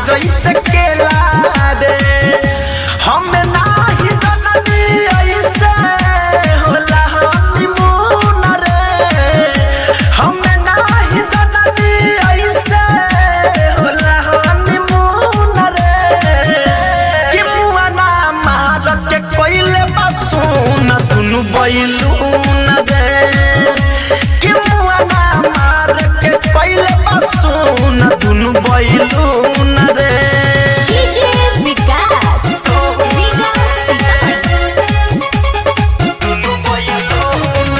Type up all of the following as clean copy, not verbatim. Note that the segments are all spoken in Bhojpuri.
जैसे केला रे हमें नाही जननी ऐसे होला हनीमून रे हमें नाही जननी ऐसे होला हनीमून रे कि मुआ ना मार के कोइले बसून दुनु बैलून रे कि मुआ ना मार के कोइले बसून दुनु बैलून रे डीजे विकास दुनु बैलून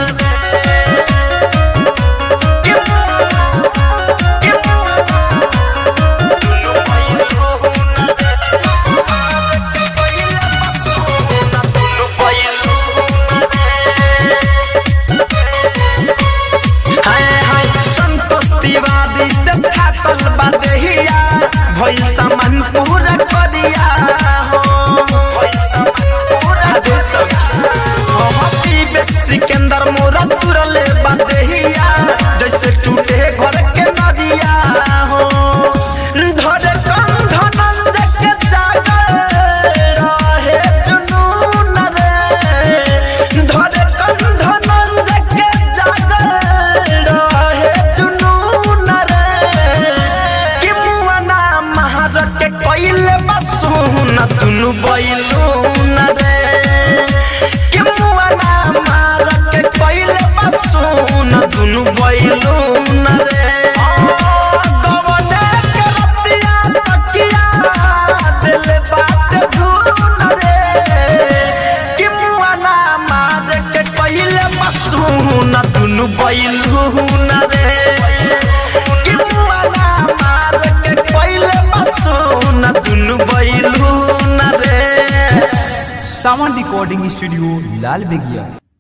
दुनु तिवारी से थाकल बदहिया भइल सामान पूरा करिया हो भइल सामान पूरा देश हो सिकंदर मोरा तुरले बदहिया जैसे टूटे घर के नदिया हो धरे कंधनंद के जागर रहे जुनून रे धरे कंधनंद के जागर रहे जुनून रे कि मुआ ना महार के कोइले बसून दुनु बैलून रे कि मुआ ना मार के कोइले बसून दुनु बैलून रे गवने के रतिया तकिया दिल बात धून रे कि मुआ ना मार के कोइले बसून दुनु बैलून रे कि मुआ ना मार के कोइले बसून दुनु बैलून रे सावन रिकॉर्डिंग स्टूडियो लाल बेगिया।